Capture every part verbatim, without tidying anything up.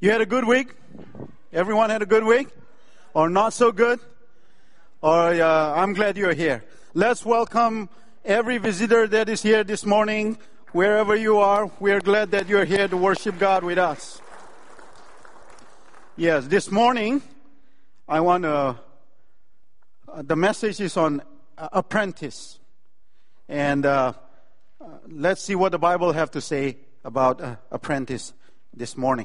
You had a good week? Everyone had a good week? Or not so good? Or uh, I'm glad you're here. Let's welcome every visitor that is here this morning. Wherever you are, we're glad that you're here to worship God with us. Yes, this morning, I want to, uh, the message is on uh, apprentice. And uh, uh, let's see what the Bible have to say about uh, apprentice this morning.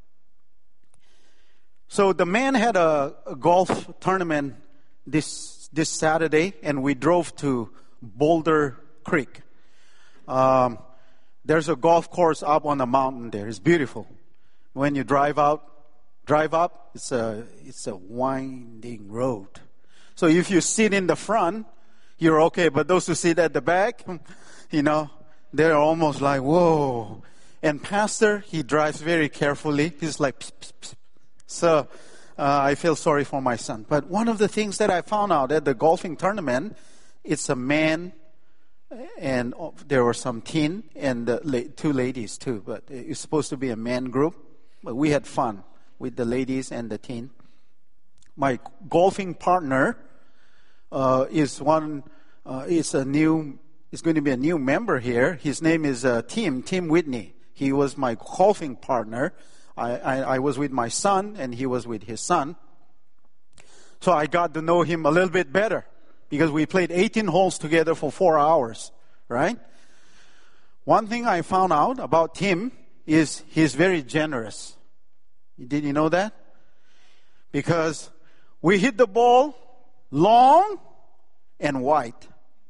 So the man had a, a golf tournament this this Saturday, and we drove to Boulder Creek. Um, there's a golf course up on the mountain there. It's beautiful. When you drive out, drive up, it's a it's a winding road. So if you sit in the front, you're okay. But those who sit at the back, you know, they're almost like, whoa. And Pastor, he drives very carefully. He's like, pss, pss, pss. So uh, I feel sorry for my son. But one of the things that I found out at the golfing tournament, it's a man, and there were some teen and uh, la- two ladies too. But it's supposed to be a man group. But we had fun with the ladies and the teen. My golfing partner uh, is one. Uh, is a new. Is going to be a new member here. His name is uh, Tim Tim Whitney. He was my golfing partner. I, I, I was with my son, and he was with his son. So I got to know him a little bit better because we played eighteen holes together for four hours, right? One thing I found out about Tim is he's very generous. Did you know that? Because we hit the ball long and wide,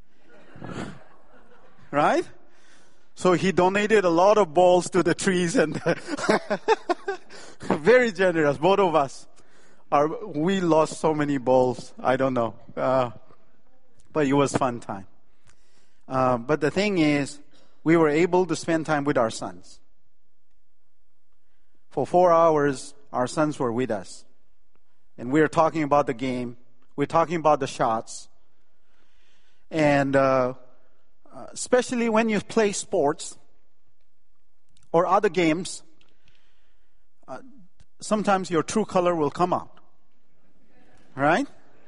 right? So he donated a lot of balls to the trees, and very generous. Both of us, are we lost so many balls. I don't know, uh, but it was a fun time. Uh, but the thing is, we were able to spend time with our sons. For four hours, our sons were with us, and we were talking about the game. We're talking about the shots, and. Uh, Uh, especially when you play sports or other games, uh, sometimes your true color will come out, right?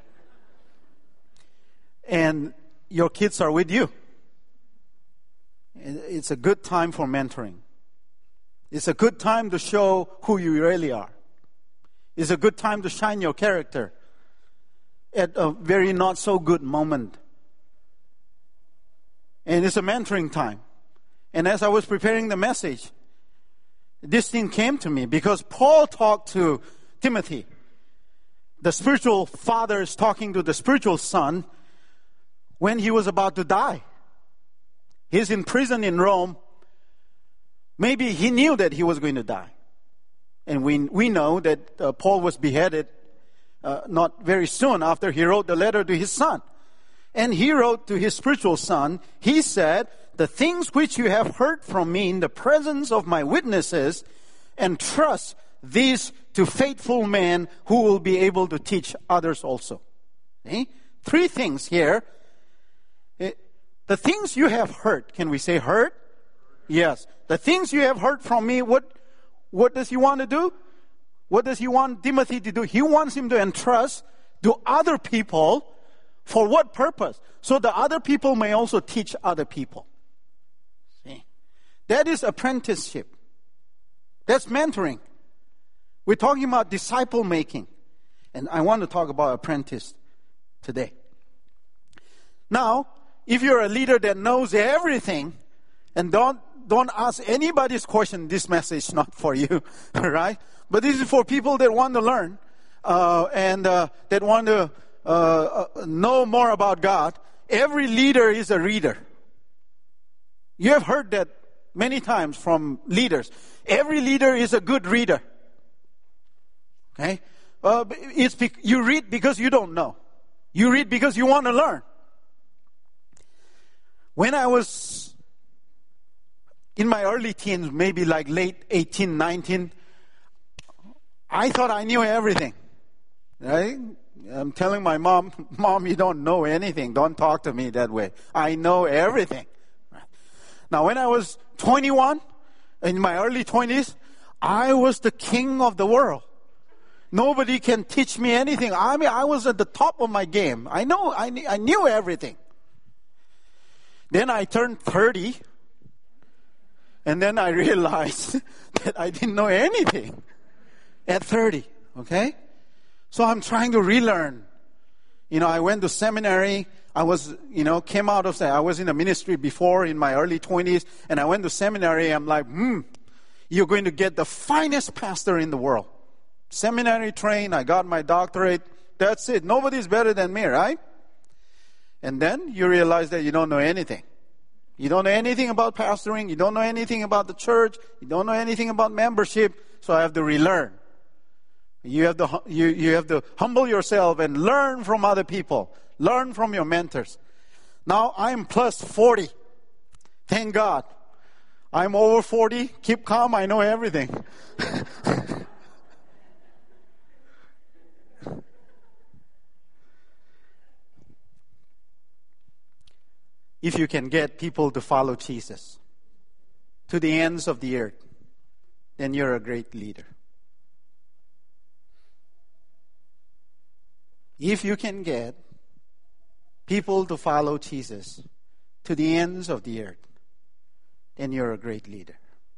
And your kids are with you. It's a good time for mentoring. It's a good time to show who you really are. It's a good time to shine your character at a very not so good moment. And it's a mentoring time. And as I was preparing the message, this thing came to me because Paul talked to Timothy. The spiritual father is talking to the spiritual son when he was about to die. He's in prison in Rome. Maybe he knew that he was going to die. And we we know that uh, Paul was beheaded uh, not very soon after he wrote the letter to his son. And he wrote to his spiritual son, he said, the things which you have heard from me in the presence of my witnesses, entrust these to faithful men who will be able to teach others also. Okay? Three things here. The things you have heard, can we say heard? Yes. The things you have heard from me, what, what does he want to do? What does he want Timothy to do? He wants him to entrust to other people. For what purpose? So the other people may also teach other people. See? That is apprenticeship. That's mentoring. We're talking about disciple making. And I want to talk about apprentice today. Now, if you're a leader that knows everything and don't don't ask anybody's question, this message is not for you, right? But this is for people that want to learn uh, and uh, that want to Uh, uh, know more about God. Every leader is a reader. You have heard that many times from leaders. Every leader is a good reader. Okay? Uh, it's be- you read because you don't know. You read because you want to learn. When I was in my early teens, maybe like late eighteen, nineteen, I thought I knew everything. Right? I'm telling my mom, Mom, you don't know anything. Don't talk to me that way. I know everything. Now, when I was twenty-one, in my early twenties, I was the king of the world. Nobody can teach me anything. I mean, I was at the top of my game. I know, I, I knew everything. Then I turned thirty, and then I realized that I didn't know anything at thirty, okay? So I'm trying to relearn. You know, I went to seminary. I was, you know, came out of, I was in the ministry before in my early twenties, and I went to seminary. I'm like, hmm, you're going to get the finest pastor in the world. Seminary trained, I got my doctorate. That's it. Nobody's better than me, right? And then you realize that you don't know anything. You don't know anything about pastoring. You don't know anything about the church. You don't know anything about membership. So I have to relearn. You have to, you, you have to humble yourself and learn from other people. Learn from your mentors. Now I'm plus forty. Thank God. I'm over forty. Keep calm. I know everything. If you can get people to follow Jesus to the ends of the earth, then you're a great leader. If you can get people to follow Jesus to the ends of the earth, then you're a great leader.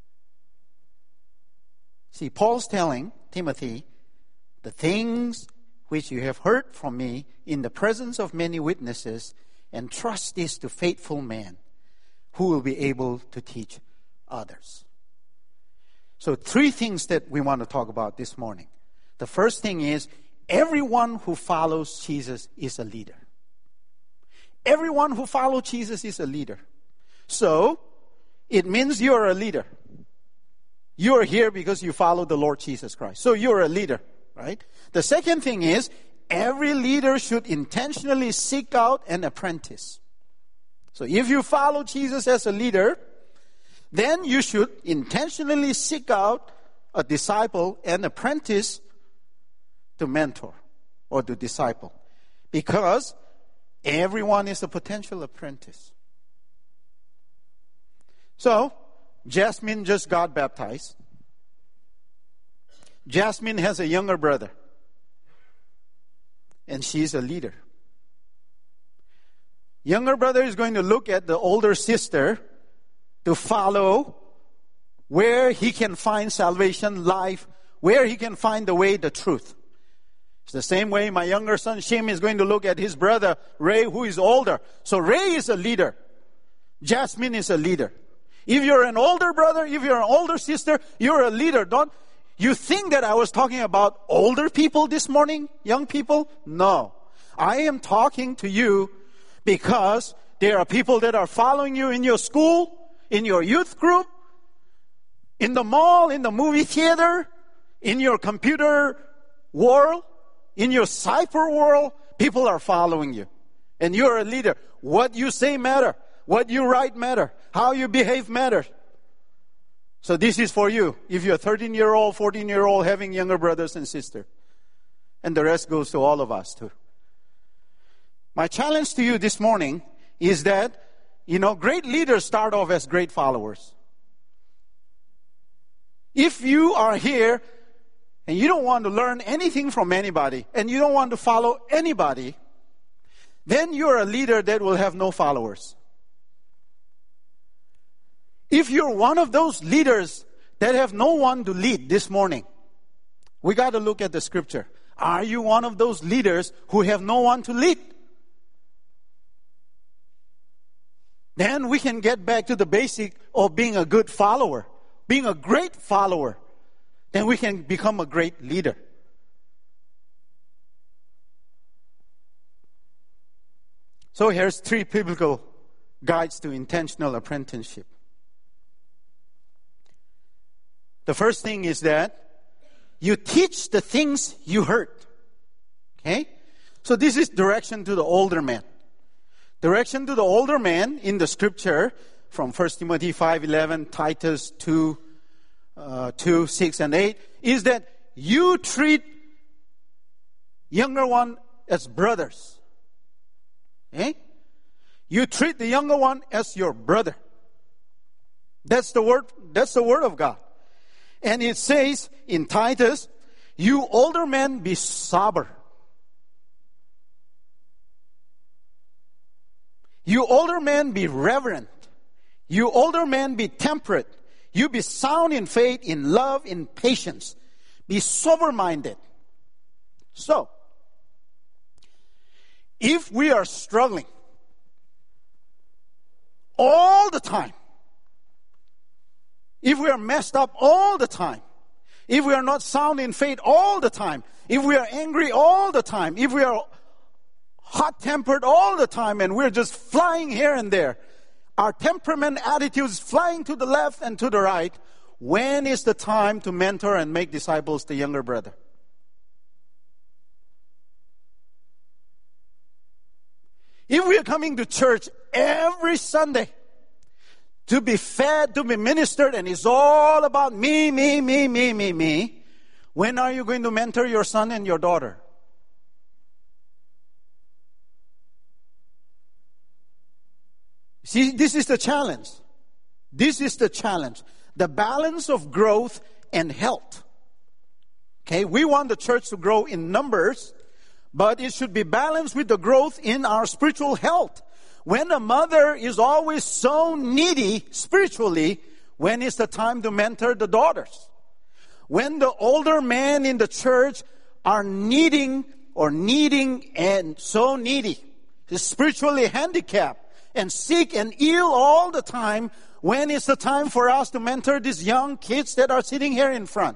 See, Paul's telling Timothy, the things which you have heard from me in the presence of many witnesses, and trust this to faithful men who will be able to teach others. So three things that we want to talk about this morning. The first thing is, everyone who follows Jesus is a leader. Everyone who follows Jesus is a leader. So, it means you're a leader. You're here because you follow the Lord Jesus Christ. So you're a leader, right? The second thing is, every leader should intentionally seek out an apprentice. So if you follow Jesus as a leader, then you should intentionally seek out a disciple, an apprentice to mentor or to disciple. Because everyone is a potential apprentice. So, Jasmine just got baptized. Jasmine has a younger brother. And she's a leader. Younger brother is going to look at the older sister to follow where he can find salvation, life, where he can find the way, the truth. It's the same way my younger son Shem is going to look at his brother Ray, who is older. So Ray is a leader. Jasmine is a leader. If you're an older brother, if you're an older sister, you're a leader. Don't you think that I was talking about older people this morning, young people? No. I am talking to you because there are people that are following you in your school, in your youth group, in the mall, in the movie theater, in your computer world, in your cyber world. People are following you. And you're a leader. What you say matter. What you write matter. How you behave matters. So this is for you. If you're a thirteen-year-old, fourteen-year-old having younger brothers and sisters. And the rest goes to all of us too. My challenge to you this morning is that, you know, great leaders start off as great followers. If you are here and you don't want to learn anything from anybody and you don't want to follow anybody, then you're a leader that will have no followers. If you're one of those leaders that have no one to lead this morning, we got to look at the scripture. Are you one of those leaders who have no one to lead? Then we can get back to the basic of being a good follower, being a great follower. Then we can become a great leader. So here's three biblical guides to intentional apprenticeship. The first thing is that you teach the things you heard. Okay? So this is direction to the older man. Direction to the older man in the scripture from First Timothy five eleven, Titus two, uh, two, six, and eight is that you treat younger one as brothers. Okay? You treat the younger one as your brother. That's the word, that's the word of God. And it says in Titus, you older men be sober. You older men be reverent. You older men be temperate. You be sound in faith, in love, in patience. Be sober-minded. So, if we are struggling all the time, if we are messed up all the time, if we are not sound in faith all the time, if we are angry all the time, if we are hot-tempered all the time and we're just flying here and there, our temperament attitudes flying to the left and to the right, when is the time to mentor and make disciples the younger brother? If we are coming to church every Sunday to be fed, to be ministered, and it's all about me, me, me, me, me, me, when are you going to mentor your son and your daughter? See, this is the challenge. This is the challenge. The balance of growth and health. Okay, we want the church to grow in numbers, but it should be balanced with the growth in our spiritual health. When a mother is always so needy spiritually, when is the time to mentor the daughters? When the older men in the church are needing or needing and so needy, spiritually handicapped, and sick and ill all the time, when is the time for us to mentor these young kids that are sitting here in front?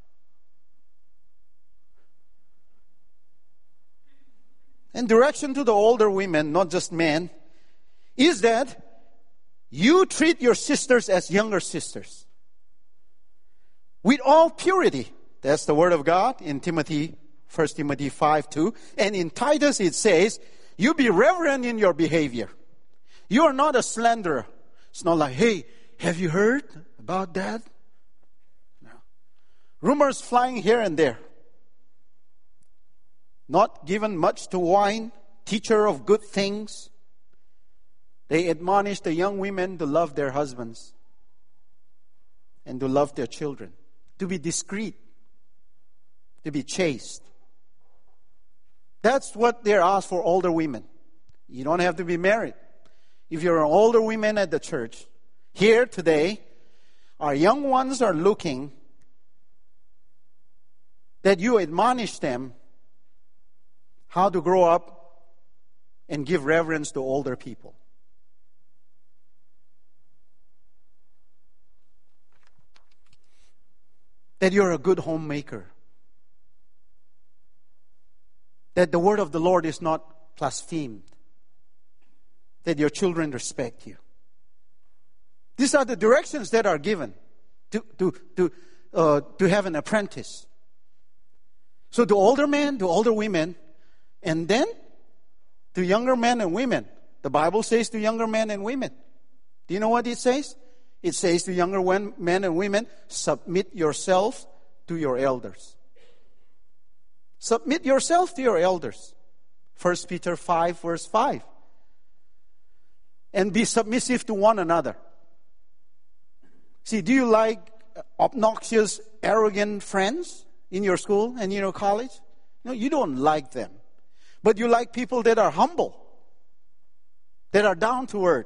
And direction to the older women, not just men, is that you treat your sisters as younger sisters. With all purity. That's the word of God in Timothy, First Timothy five two. And in Titus it says, you be reverent in your behavior. You are not a slanderer. It's not like, hey, have you heard about that? No. Rumors flying here and there. Not given much to wine, teacher of good things. They admonish the young women to love their husbands and to love their children, to be discreet, to be chaste. That's what they're asked for older women. You don't have to be married. If you're an older woman at the church, here today, our young ones are looking that you admonish them how to grow up and give reverence to older people. That you're a good homemaker. That the word of the Lord is not blasphemed. That your children respect you. These are the directions that are given to to to uh, to have an apprentice. So to older men, to older women, and then to younger men and women. The Bible says to younger men and women. Do you know what it says? It says to younger men and women, submit yourself to your elders. Submit yourself to your elders. First Peter five, verse five. And be submissive to one another. See, do you like obnoxious, arrogant friends in your school and in your college? No, you don't like them. But you like people that are humble, that are down to earth.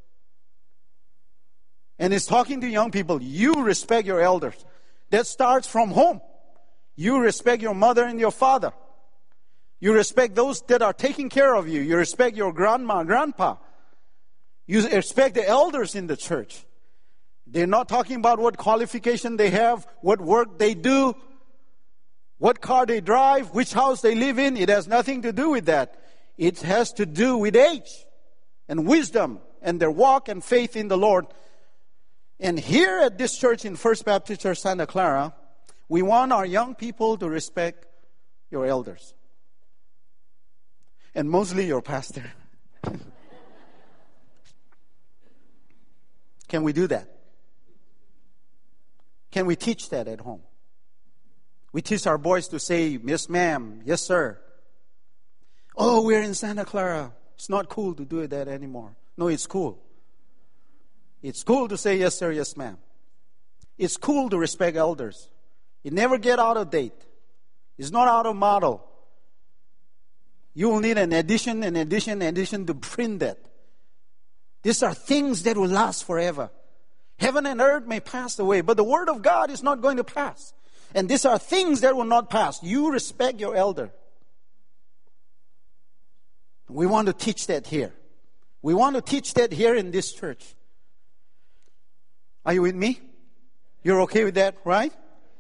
And it's talking to young people. You respect your elders. That starts from home. You respect your mother and your father. You respect those that are taking care of you. You respect your grandma, grandpa. You respect the elders in the church. They're not talking about what qualification they have, what work they do, what car they drive, which house they live in. It has nothing to do with that. It has to do with age and wisdom and their walk and faith in the Lord. And here at this church in First Baptist Church, Santa Clara, we want our young people to respect your elders. And mostly your pastor. Can we do that? Can we teach that at home? We teach our boys to say, yes, ma'am, yes, sir. Oh, we're in Santa Clara. It's not cool to do that anymore. No, it's cool. It's cool to say, yes, sir, yes, ma'am. It's cool to respect elders. It never get out of date. It's not out of model. You will need an edition, an edition, an edition to print that. These are things that will last forever. Heaven and earth may pass away, but the word of God is not going to pass. And these are things that will not pass. You respect your elder. We want to teach that here. We want to teach that here in this church. Are you with me? You're okay with that, right?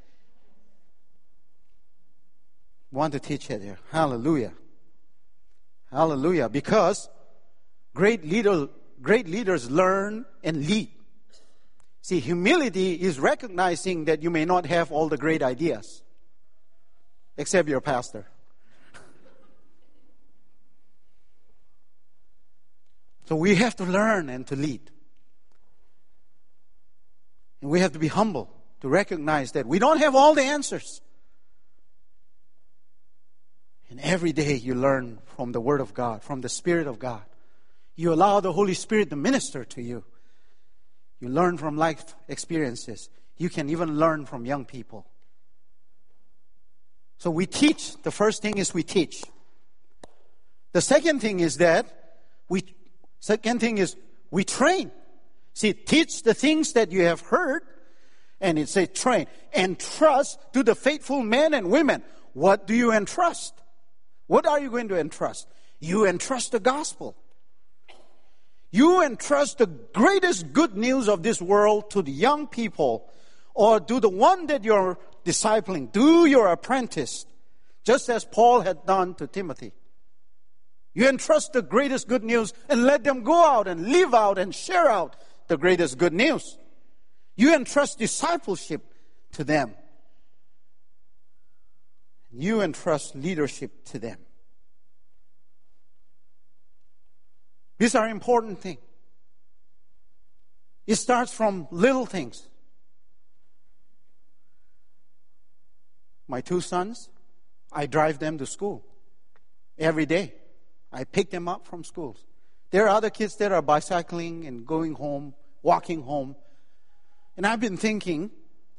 Want to teach it here. Hallelujah. Hallelujah. Because great leader, great leaders learn and lead. See, humility is recognizing that you may not have all the great ideas, except your pastor. So we have to learn and to lead. And we have to be humble to recognize that we don't have all the answers. And every day you learn from the Word of God, from the Spirit of God. You allow the Holy Spirit to minister to you. You learn from life experiences. You can even learn from young people. So we teach. The first thing is we teach. The second thing is that we, second thing is we train. See, teach the things that you have heard, and it says train. Entrust to the faithful men and women. What do you entrust? What are you going to entrust? You entrust the gospel. You entrust the greatest good news of this world to the young people, or to the one that you're discipling, to your apprentice, just as Paul had done to Timothy. You entrust the greatest good news and let them go out and live out and share out the greatest good news. You entrust discipleship to them. You entrust leadership to them. These are important things. It starts from little things. My two sons, I drive them to school every day. I pick them up from schools. There are other kids that are bicycling and going home, walking home. And I've been thinking,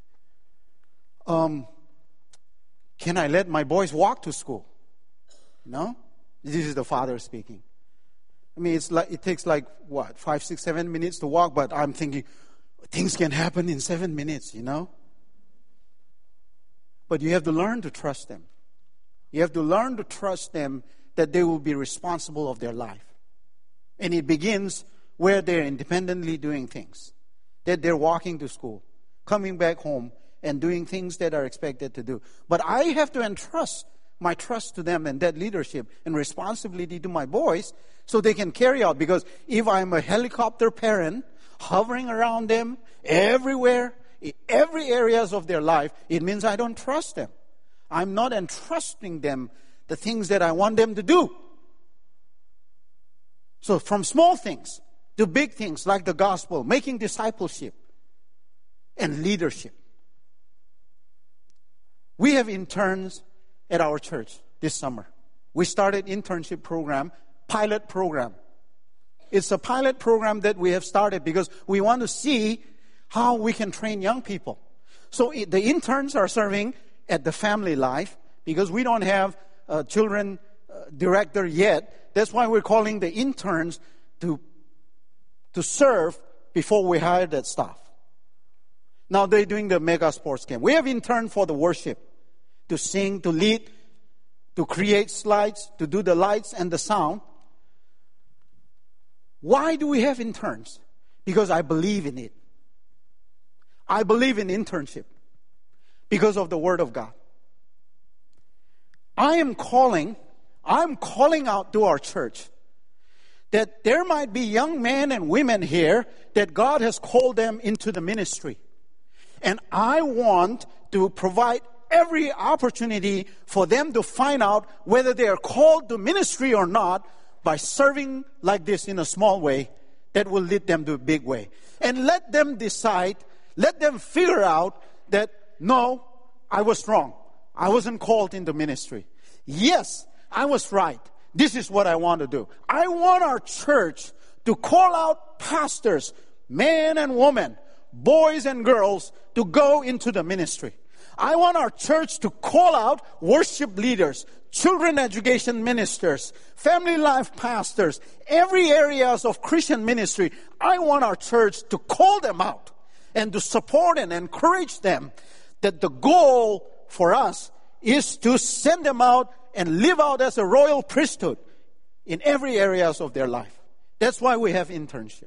um, can I let my boys walk to school? No? This is the father speaking. I mean, it's like it takes like, what, five, six, seven minutes to walk, but I'm thinking, things can happen in seven minutes, you know? But you have to learn to trust them. You have to learn to trust them that they will be responsible of their life. And it begins where they're independently doing things. That they're walking to school, coming back home, and doing things that are expected to do. But I have to entrust my trust to them and that leadership and responsibility to my boys so they can carry out. Because if I'm a helicopter parent, hovering around them everywhere, in every areas of their life, it means I don't trust them. I'm not entrusting them the things that I want them to do. So from small things to big things like the gospel, making discipleship and leadership. We have interns at our church this summer. We started internship program, pilot program. It's a pilot program that we have started because we want to see how we can train young people. So it, the interns are serving at the family life because we don't have a children uh, director yet. That's why we're calling the interns to, to serve before we hire that staff. Now they're doing the mega sports camp. We have interns for the worship, to sing, to lead, to create slides, to do the lights and the sound. Why do we have interns? Because I believe in it. I believe in internship because of the Word of God. I am calling, I'm calling out to our church that there might be young men and women here that God has called them into the ministry. And I want to provide every opportunity for them to find out whether they are called to ministry or not by serving like this in a small way that will lead them to a big way. And let them decide, let them figure out that, no, I was wrong. I wasn't called into ministry. Yes, I was right. This is what I want to do. I want our church to call out pastors, men and women, boys and girls to go into the ministry. I want our church to call out worship leaders, children education ministers, family life pastors, every areas of Christian ministry. I want our church to call them out and to support and encourage them that the goal for us is to send them out and live out as a royal priesthood in every areas of their life. That's why we have internship.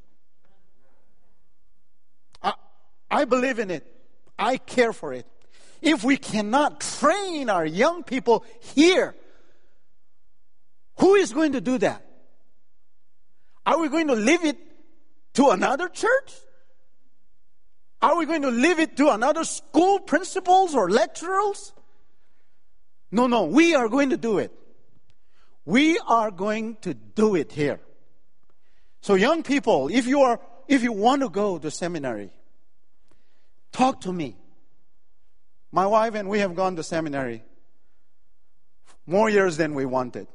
I, I believe in it. I care for it. If we cannot train our young people here, who is going to do that? Are we going to leave it to another church? Are we going to leave it to another school principals or lecturers? No, no, we are going to do it. We are going to do it here. So young people, if you are, if you want to go to seminary, talk to me. My wife and we have gone to seminary more years than we wanted.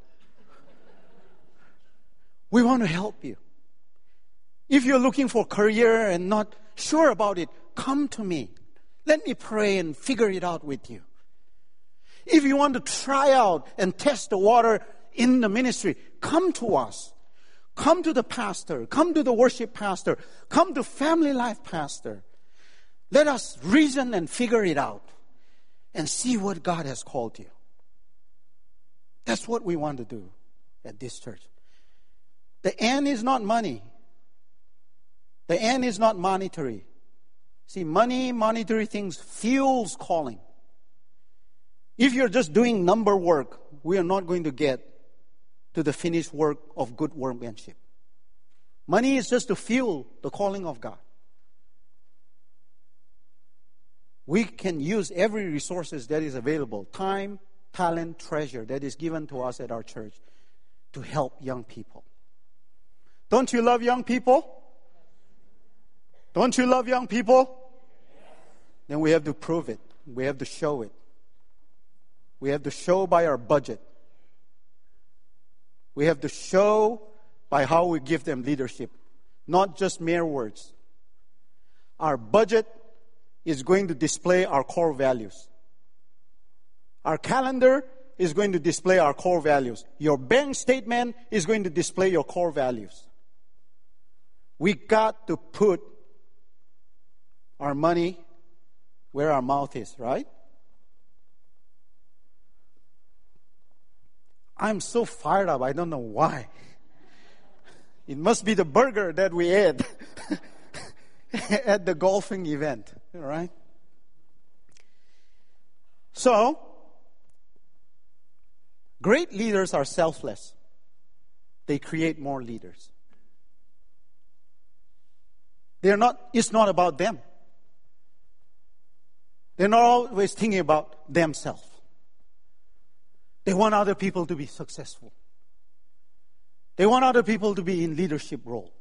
We want to help you. If you're looking for career and not sure about it, come to me. Let me pray and figure it out with you. If you want to try out and test the water in the ministry, come to us. Come to the pastor. Come to the worship pastor. Come to family life pastor. Let us reason and figure it out and see what God has called you. That's what we want to do at this church. The end is not money. The end is not monetary. See, money, monetary things fuels calling. If you're just doing number work, we are not going to get to the finished work of good workmanship. Money is just to fuel the calling of God. We can use every resources that is available, time, talent, treasure that is given to us at our church to help young people. Don't you love young people? Don't you love young people? Then we have to prove it. We have to show it. We have to show by our budget. We have to show by how we give them leadership, not just mere words. Our budget is going to display our core values. Our calendar is going to display our core values. Your bank statement is going to display your core values. We got to put our money where our mouth is, right? I'm so fired up, I don't know why. It must be the burger that we ate at the golfing event, right? So, great leaders are selfless. They create more leaders. They're not, it's not about them. They're not always thinking about themselves. They want other people to be successful. They want other people to be in leadership role.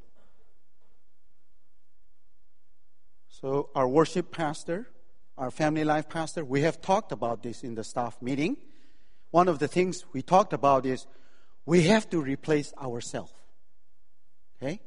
So our worship pastor, our family life pastor, we have talked about this in the staff meeting. One of the things we talked about is we have to replace ourselves. Okay?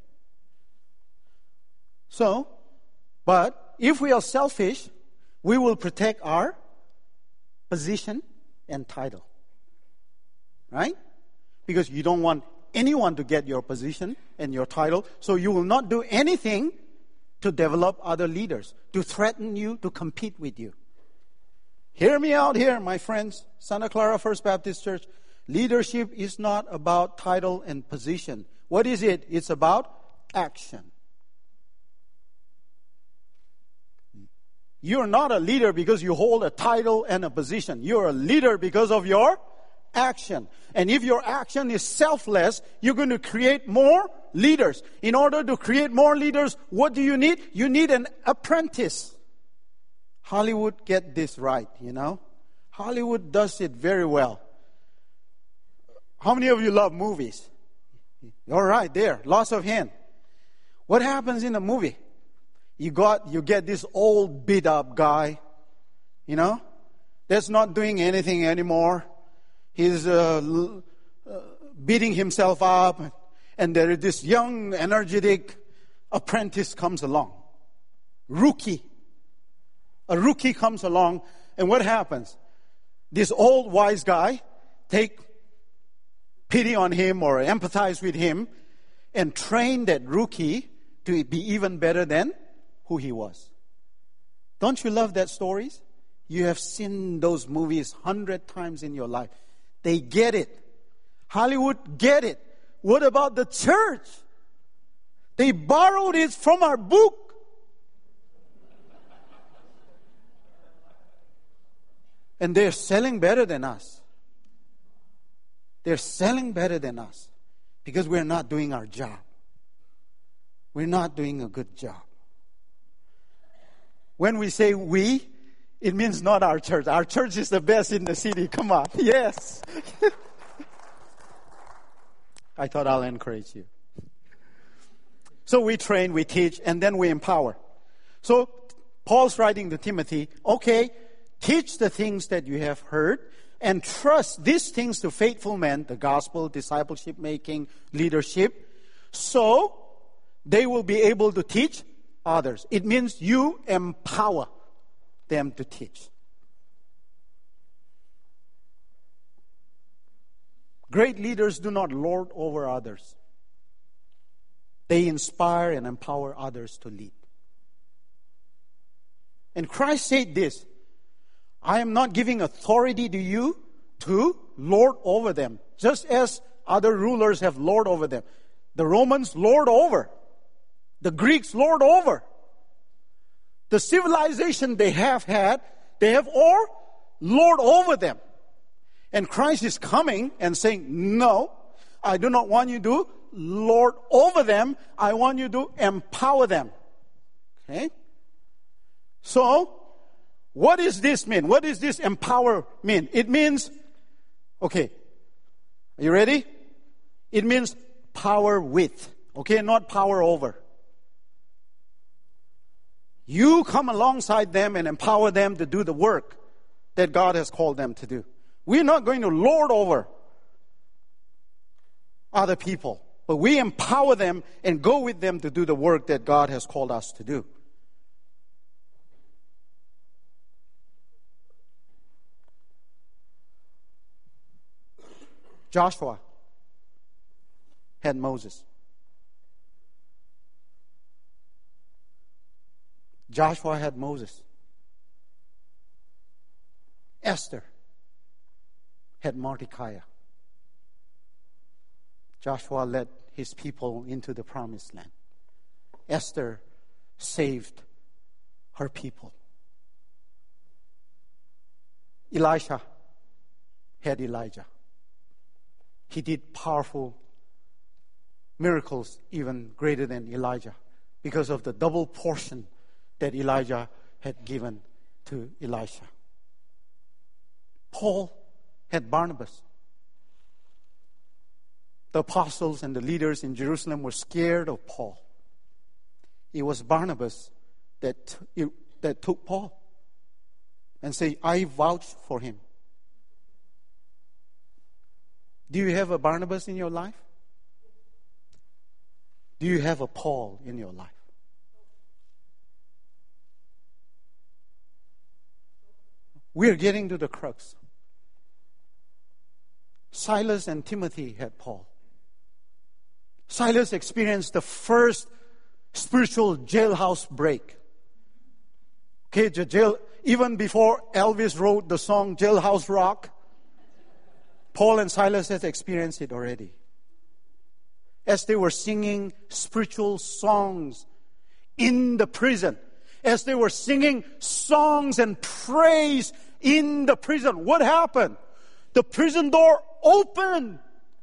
So, but if we are selfish, we will protect our position and title. Right? Because you don't want anyone to get your position and your title, so you will not do anything to develop other leaders, to threaten you, to compete with you. Hear me out here, my friends. Santa Clara First Baptist Church, leadership is not about title and position. What is it? It's about action. You're not a leader because you hold a title and a position. You're a leader because of your action. And if your action is selfless, you're going to create more leaders. In order to create more leaders, what do you need? You need an apprentice. Hollywood get this right, you know. Hollywood does it very well. How many of you love movies? All right, there, lots of hands. What happens in a movie? You got, you get this old beat up guy, you know, that's not doing anything anymore. He's uh, uh, beating himself up, and there is this young, energetic apprentice comes along, rookie. A rookie comes along, and what happens? This old wise guy take pity on him or empathize with him and train that rookie to be even better than who he was. Don't you love that stories? You have seen those movies hundred times in your life. They get it. Hollywood get it. What about the church? They borrowed it from our book. And they're selling better than us. They're selling better than us because we're not doing our job. We're not doing a good job. When we say we, it means not our church. Our church is the best in the city. Come on. Yes. I thought I'll encourage you. So we train, we teach, and then we empower. So Paul's writing to Timothy, okay, teach the things that you have heard and trust these things to faithful men, the gospel, discipleship making, leadership, so they will be able to teach others. It means you empower them to teach. Great leaders do not lord over others. They inspire and empower others to lead. And Christ said this, I am not giving authority to you to lord over them, just as other rulers have lord over them. The Romans lord over. The Greeks lord over. The civilization they have had, they have all lord over them. And Christ is coming and saying, no, I do not want you to lord over them. I want you to empower them. Okay? So, what does this mean? What does this empower mean? It means, okay, are you ready? It means power with, okay, not power over. You come alongside them and empower them to do the work that God has called them to do. We're not going to lord over other people, but we empower them and go with them to do the work that God has called us to do. Joshua had Moses. Joshua had Moses. Esther had Mordecai. Joshua led his people into the promised land. Esther saved her people. Elisha had Elijah. He did powerful miracles even greater than Elijah because of the double portion that Elijah had given to Elisha. Paul had Barnabas. The apostles and the leaders in Jerusalem were scared of Paul. It was Barnabas that, that took Paul and said, I vouch for him. Do you have a Barnabas in your life? Do you have a Paul in your life? We're getting to the crux. Silas and Timothy had Paul. Silas experienced the first spiritual jailhouse break. Okay, the jail, even before Elvis wrote the song Jailhouse Rock, Paul and Silas had experienced it already. As they were singing spiritual songs in the prison, as they were singing songs and praise in the prison, what happened? The prison door opened.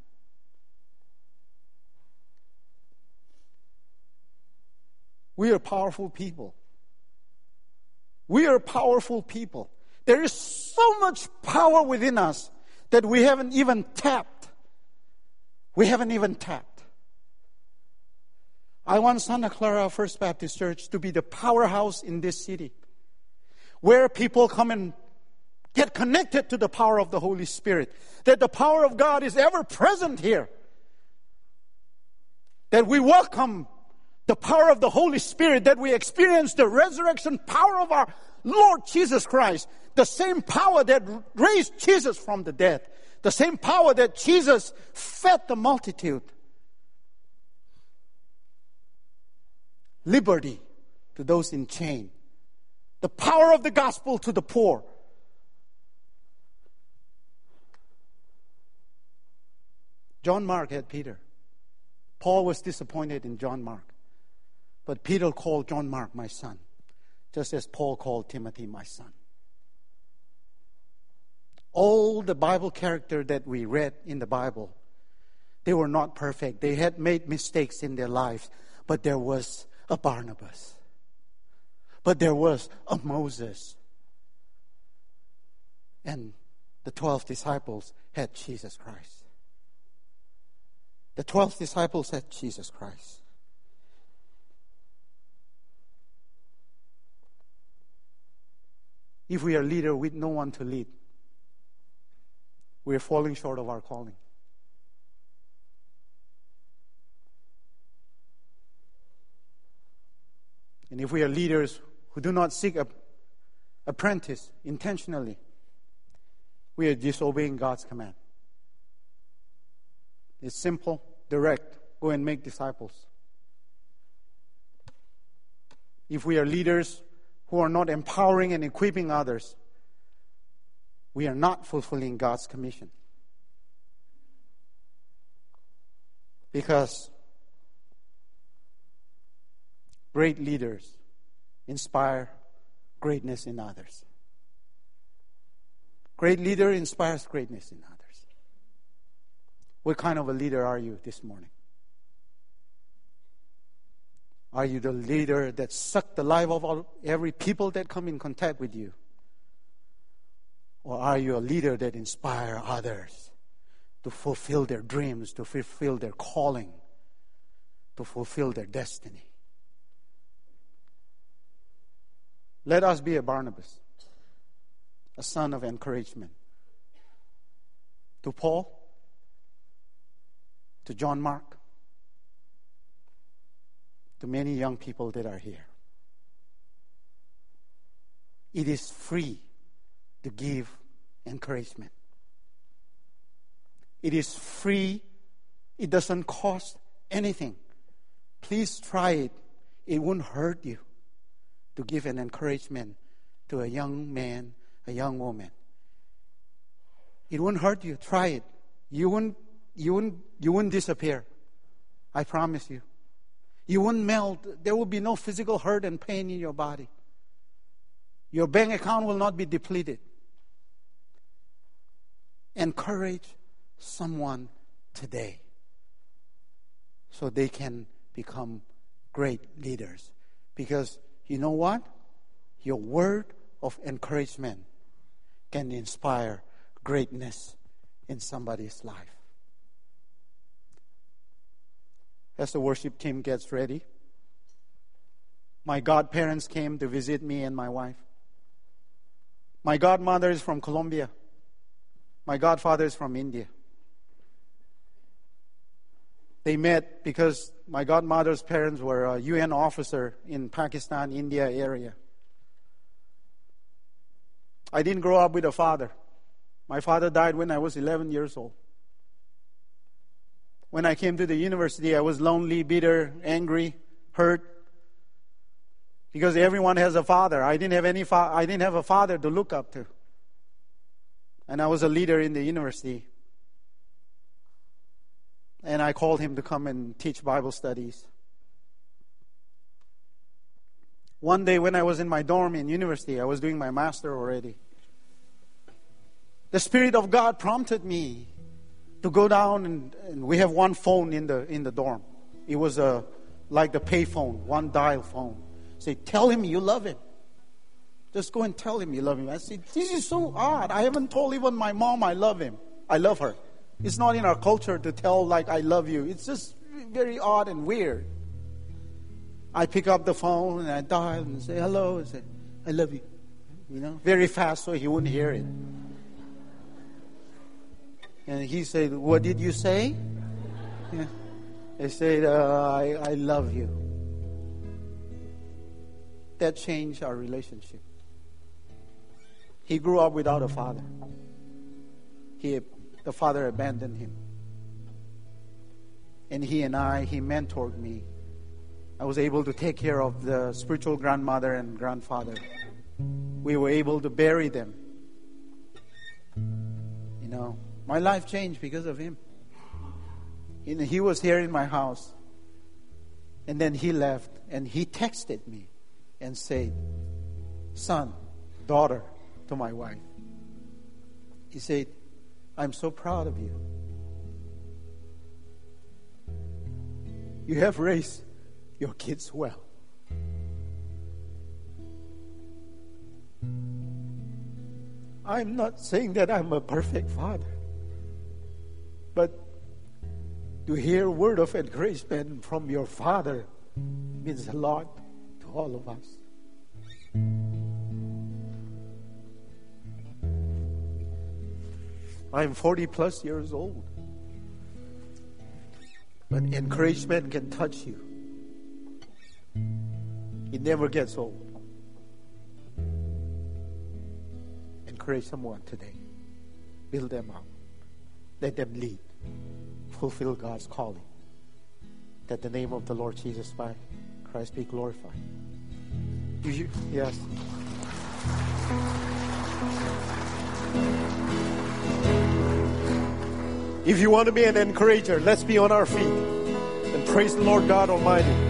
We are powerful people. We are powerful people. There is so much power within us that we haven't even tapped. We haven't even tapped. I want Santa Clara First Baptist Church to be the powerhouse in this city, where people come and get connected to the power of the Holy Spirit, that the power of God is ever present here, that we welcome The power of the Holy Spirit, that we experience the resurrection power of our Lord Jesus Christ. The same power that raised Jesus from the dead. The same power that Jesus fed the multitude. Liberty to those in chains. The power of the gospel to the poor. John Mark had Peter. Paul was disappointed in John Mark. But Peter called John Mark my son, just as Paul called Timothy my son. All the Bible characters that we read in the Bible, they were not perfect. They had made mistakes in their lives. But there was a Barnabas. But there was a Moses. And the twelve disciples had Jesus Christ. The twelve disciples had Jesus Christ. If we are a leader with no one to lead, we are falling short of our calling. And if we are leaders who do not seek an apprentice intentionally, we are disobeying God's command. It's simple, direct. Go and make disciples. If we are leaders who are not empowering and equipping others, we are not fulfilling God's commission. Because great leaders inspire greatness in others. Great leader inspires greatness in others. What kind of a leader are you this morning? Are you the leader that sucks the life of all, every people that come in contact with you? Or are you a leader that inspires others to fulfill their dreams, to fulfill their calling, to fulfill their destiny? Let us be a Barnabas, a son of encouragement. To Paul, to John Mark, to many young people that are here. It is free to give encouragement. It is free. It doesn't cost anything. Please try it. It won't hurt you to give an encouragement to a young man, a young woman. It won't hurt you. Try it. You won't, you won't, you won't disappear. I promise you. You won't melt. There will be no physical hurt and pain in your body. Your bank account will not be depleted. Encourage someone today so they can become great leaders. Because you know what? Your word of encouragement can inspire greatness in somebody's life. As the worship team gets ready, my godparents came to visit me and my wife. My godmother is from Colombia. My godfather is from India. They met because my godmother's parents were a U N officer in Pakistan, India area. I didn't grow up with a father. My father died when I was eleven years old. When I came to the university, I was lonely, bitter, angry, hurt. Because everyone has a father. I didn't have any fa- I didn't have a father to look up to. And I was a leader in the university. And I called him to come and teach Bible studies. One day when I was in my dorm in university, I was doing my master already. The Spirit of God prompted me to go down, and, and we have one phone in the in the dorm. It was a like the pay phone, one dial phone. Say, tell him you love him. Just go and tell him you love him. I said, this is so odd. I haven't told even my mom I love him. I love her. It's not in our culture to tell like I love you. It's just very odd and weird. I pick up the phone and I dial and say hello and say, I love you. You know, very fast so he wouldn't hear it. And he said, what did you say? Yeah. I said, uh, I, I love you. that changed our relationship. He grew up without a father. He, the father abandoned him. And he and I, he mentored me. I was able to take care of the spiritual grandmother and grandfather. We were able to bury them. You know, my life changed because of him. And he was here in my house. And then he left and he texted me and said, son, daughter, to my wife. He said, I'm so proud of you. You have raised your kids well. I'm not saying that I'm a perfect father, but to hear a word of encouragement from your father means a lot to all of us. I'm forty plus years old, but encouragement can touch you. It never gets old. Encourage someone today. Build them up. Let them lead. Fulfill God's calling. That the name of the Lord Jesus by Christ be glorified. You, yes. If you want to be an encourager, let's be on our feet and praise the Lord God Almighty.